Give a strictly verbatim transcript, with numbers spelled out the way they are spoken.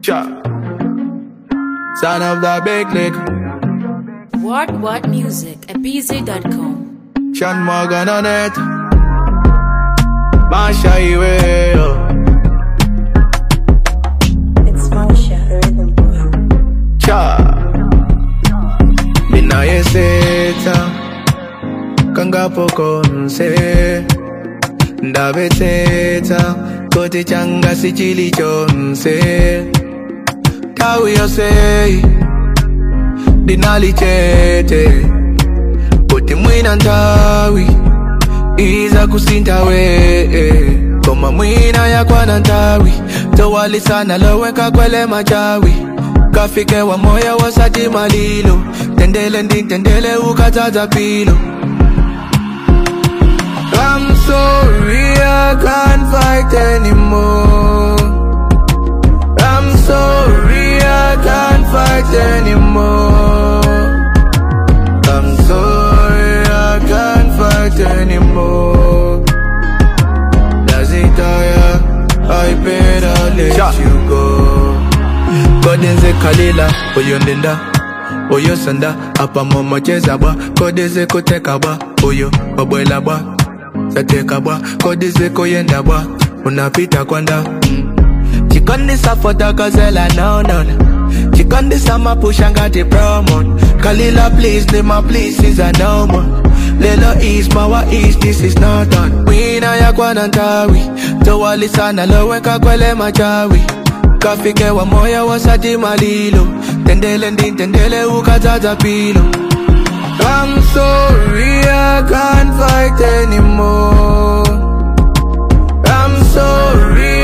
Cha. Son of the big lick. What What Music at b z dot com. Sean Morgan on it. Masha Iwe. It's Marsha, the rhythm boy. Cha. Bina yeseta. Kanga poko nse. Ndabeteta. Kote changa si chili chonse. Tawi yosei. Dinali chete. Kote mwina ntawi. Iza kusinta we. Koma mwina ya kwa nantawi. Towali sana loweka kwele machawi. Kafike wa moya wasati malilo. Tendele ndi tendele ukataza pilo. I'm sorry, I can't fight anymore. I'm sorry, I can't fight anymore. I'm sorry, I can't fight anymore. Does it tire? I better let yeah. you go. Kodeze kalila, oyo ndenda, oyo sanda, apa mama cheza ba. Kodeze koteka ba, oyo babwela ba. Sateka ba, kodeze koyenda ba. Unapita kwanda mm. Chikondisa fota kozela no no no. Chikondisa mapushanga te promo. Kalila please, lima please is a no more. Lelo east, mawa east, this is not done. Wina ya kwa nantawi. Towali sana loweka kwele machawi. Kafike wa moya wasati malilo. Tendele ndi tendele ukataza pilo. I'm sorry, I can't fight anymore. I'm sorry,